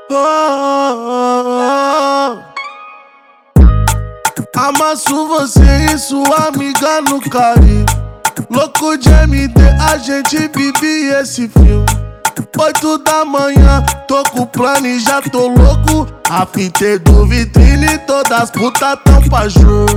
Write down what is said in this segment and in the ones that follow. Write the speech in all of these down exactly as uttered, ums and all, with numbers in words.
Oh, oh, oh. Amasso você e sua amiga no Caribe. Louco de M D, a gente vive esse filme. Oito da manhã, tô com o plano e já tô louco. A fita é do vitrine, todas as putas tão pra jogo.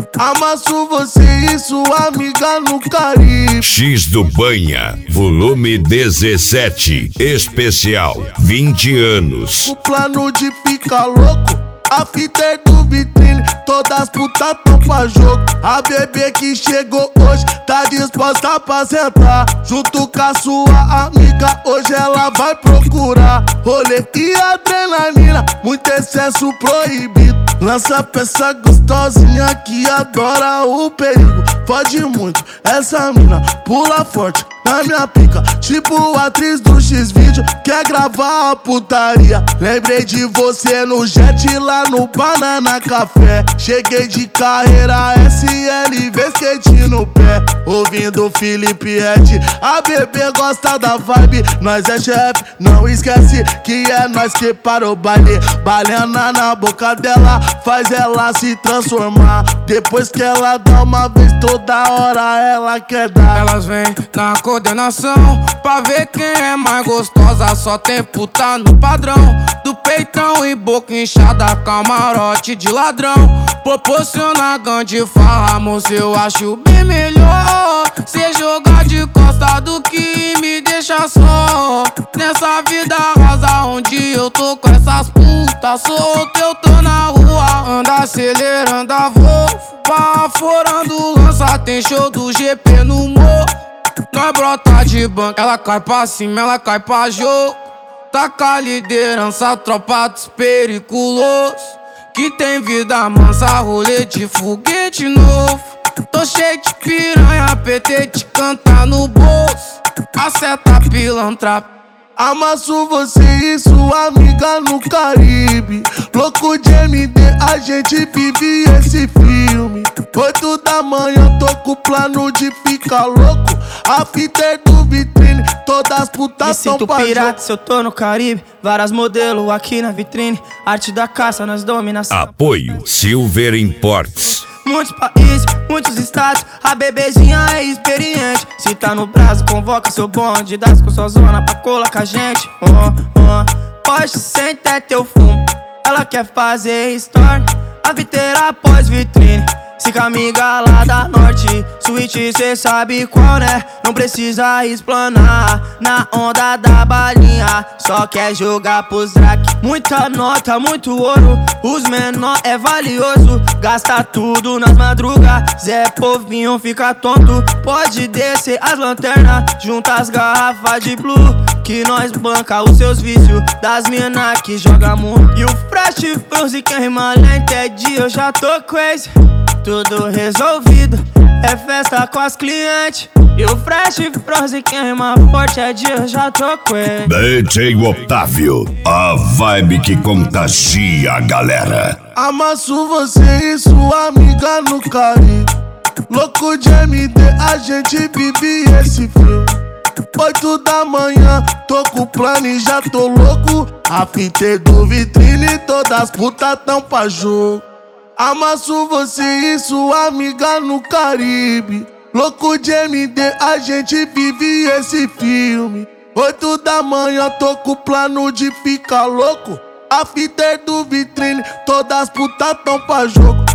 Amasso você e sua amiga no Caribe. X do Banha, volume dezessete, especial, vinte anos. O plano de ficar louco. A fita é do vitrine, todas as putas tão pra jogo. A bebê que chegou hoje tá disposta pra sentar. Junto com a sua amiga, hoje ela vai procurar rolê e adrenalina, muito excesso proibido. Lança peça gostosinha que adora o perigo. Pode muito, essa mina pula forte na minha pica, tipo atriz do X-Vídeo, quer gravar a putaria. Lembrei de você no jet lá no Banana Café. Cheguei de carreira S L V, skate no pé, ouvindo Felipe Ret. A bebê gosta da vibe, nós é chefe, não esquece que é nós que para o baile. Baleana na boca dela, faz ela se transformar. Depois que ela dá uma vez, toda hora ela quer dar. Elas vêm na coordenação pra ver quem é mais gostosa. Só tem puta no padrão do peitão e boca inchada, camarote de ladrão. Proporciona grande farra, moço, eu acho bem melhor cê jogar de costa do que me deixar só. Nessa vida rosa onde eu tô com essas putas soltas, eu tô na rua, anda acelerando a Volvo, baforando lança, tem show do G P no morro. Nós brota de banco, ela cai pra cima, ela cai pra jogo. Taca a liderança, tropa dos periculosos, que tem vida mansa, rolê de foguete novo. Tô cheio de piranha, P T te canta no bolso, acerta pilantra. Amasso você e sua amiga no Caribe. Louco de M D, a gente vive esse filme. Oito da manhã, tô com o plano de ficar louco. A fita é do vitrine, todas as putas tão pra jogo. Pirata se eu tô no Caribe, várias modelos aqui na vitrine. Arte da caça, nós dominação. Apoio Silver Imports. Muitos países, muitos estados, a bebezinha é experiente. Se tá no braço, convoca seu bonde, das com sua zona pra colar com a gente. Oh, oh, pode sentar teu fumo, ela quer fazer story. A viteira após vitrine, se com a amiga lá da norte. Suíte cê sabe qual, né? Não precisa explanar, na onda da balinha, só quer jogar pros drac. Muita nota, muito ouro, os menor é valioso. Gasta tudo nas madrugas, Zé Povinho fica tonto. Pode descer as lanternas, junta as garrafas de blue, que nós banca os seus vícios das mina que joga muito. E o Fresh Frozen, quem rima lenta é dia, eu já tô crazy. Tudo resolvido, é festa com as clientes. E o Fresh Frozen, quem rima forte é dia, eu já tô crazy. D J Otávio, a vibe que contagia a galera. Amasso você e sua amiga no Caribe. Louco de M D, a gente vive esse filme. Oito da manhã, tô com o plano e já tô louco. A fita é do vitrine, todas as putas tão pra jogo. Amasso você e sua amiga no Caribe. Louco de M D, a gente vive esse filme. Oito da manhã, tô com o plano de ficar louco. A fita é do vitrine, todas as putas tão pra jogo.